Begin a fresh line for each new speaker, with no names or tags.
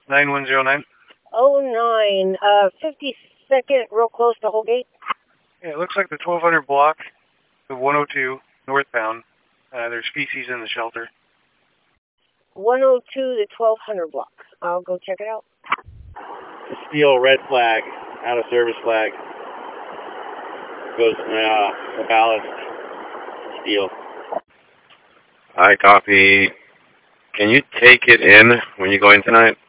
9109.
52nd, real close to Holgate.
Yeah, it looks like the 1200 block, the 102 northbound. There's feces in the shelter.
102 to 1200 block. I'll go check it out.
Steel red flag, out of service flag. Goes the ballast. Steel.
I copy. Can you take it in when you go in tonight?